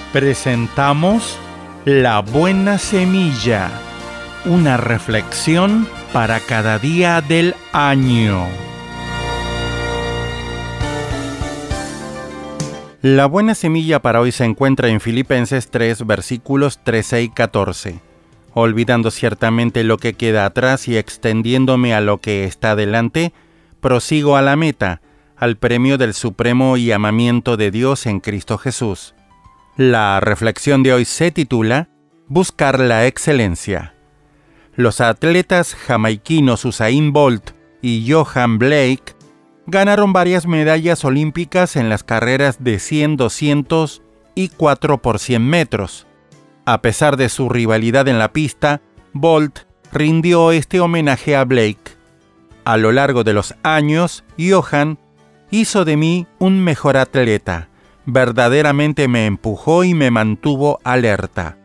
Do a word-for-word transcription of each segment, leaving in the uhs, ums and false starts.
Presentamos La Buena Semilla, una reflexión para cada día del año. La buena semilla para hoy se encuentra en Filipenses tres, versículos trece y catorce. Olvidando ciertamente lo que queda atrás y extendiéndome a lo que está delante, prosigo a la meta, al premio del supremo llamamiento de Dios en Cristo Jesús. La reflexión de hoy se titula Buscar la excelencia. Los atletas jamaiquinos Usain Bolt y Yohan Blake ganaron varias medallas olímpicas en las carreras de cien, doscientos y cuatro por cien metros. A pesar de su rivalidad en la pista, Bolt rindió este homenaje a Blake. A lo largo de los años, Yohan hizo de mí un mejor atleta. Verdaderamente me empujó y me mantuvo alerta.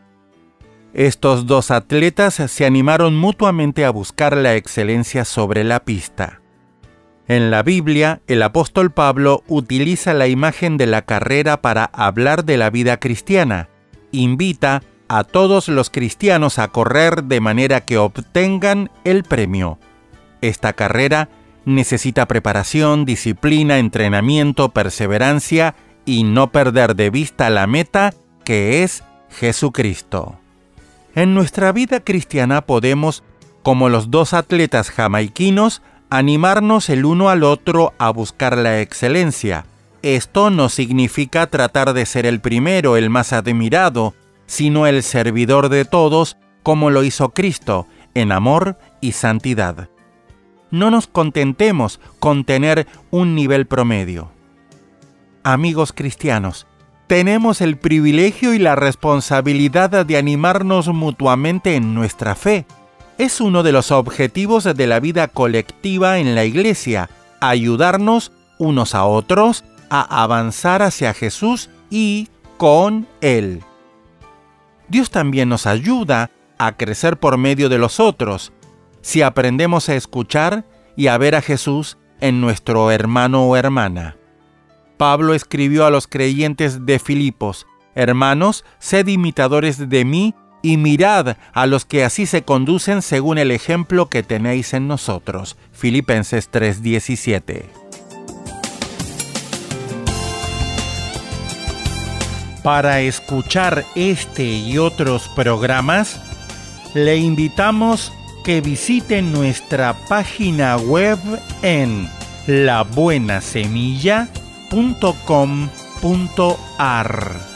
Estos dos atletas se animaron mutuamente a buscar la excelencia sobre la pista. En la Biblia, el apóstol Pablo utiliza la imagen de la carrera para hablar de la vida cristiana. Invita a todos los cristianos a correr de manera que obtengan el premio. Esta carrera necesita preparación, disciplina, entrenamiento, perseverancia y no perder de vista la meta, que es Jesucristo. En nuestra vida cristiana podemos, como los dos atletas jamaiquinos, animarnos el uno al otro a buscar la excelencia. Esto no significa tratar de ser el primero, el más admirado, sino el servidor de todos, como lo hizo Cristo, en amor y santidad. No nos contentemos con tener un nivel promedio. Amigos cristianos, tenemos el privilegio y la responsabilidad de animarnos mutuamente en nuestra fe. Es uno de los objetivos de la vida colectiva en la Iglesia, ayudarnos unos a otros a avanzar hacia Jesús y con Él. Dios también nos ayuda a crecer por medio de los otros, si aprendemos a escuchar y a ver a Jesús en nuestro hermano o hermana. Pablo escribió a los creyentes de Filipos: Hermanos, sed imitadores de mí y mirad a los que así se conducen según el ejemplo que tenéis en nosotros. Filipenses tres diecisiete. Para escuchar este y otros programas, le invitamos que visite nuestra página web en la buena semilla punto com punto ar.